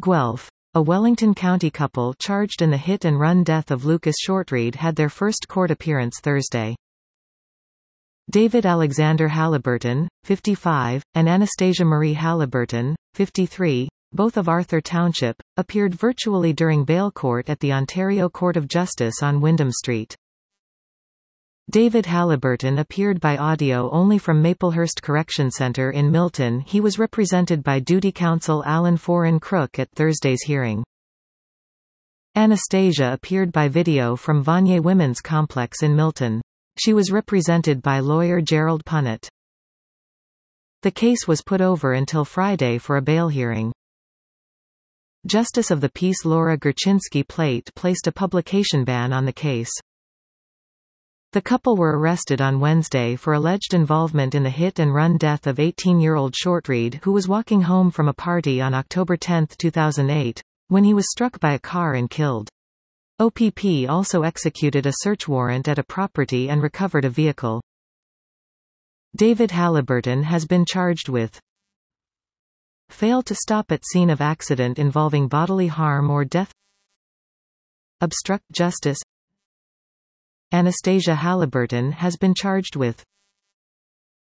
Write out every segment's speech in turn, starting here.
Guelph. A Wellington County couple charged in the hit-and-run death of Lucas Shortreed had their first court appearance Thursday. David Alexander Halliburton, 55, and Anastasia Marie Halliburton, 53, both of Arthur Township, appeared virtually during bail court at the Ontario Court of Justice on Wyndham Street. David Halliburton appeared by audio only from Maplehurst Correction Centre in Milton. He was represented by duty counsel Alan Foran Crook at Thursday's hearing. Anastasia appeared by video from Vanier Women's Complex in Milton. She was represented by lawyer Gerald Punnett. The case was put over until Friday for a bail hearing. Justice of the Peace Laura Gerchinsky Plate placed a publication ban on the case. The couple were arrested on Wednesday for alleged involvement in the hit-and-run death of 18-year-old Shortreed, who was walking home from a party on October 10, 2008, when he was struck by a car and killed. OPP also executed a search warrant at a property and recovered a vehicle. David Halliburton has been charged with fail to stop at scene of accident involving bodily harm or death, obstruct justice. Anastasia Halliburton has been charged with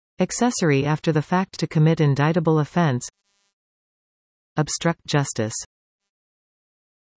accessory after the fact to commit indictable offense, obstruct justice.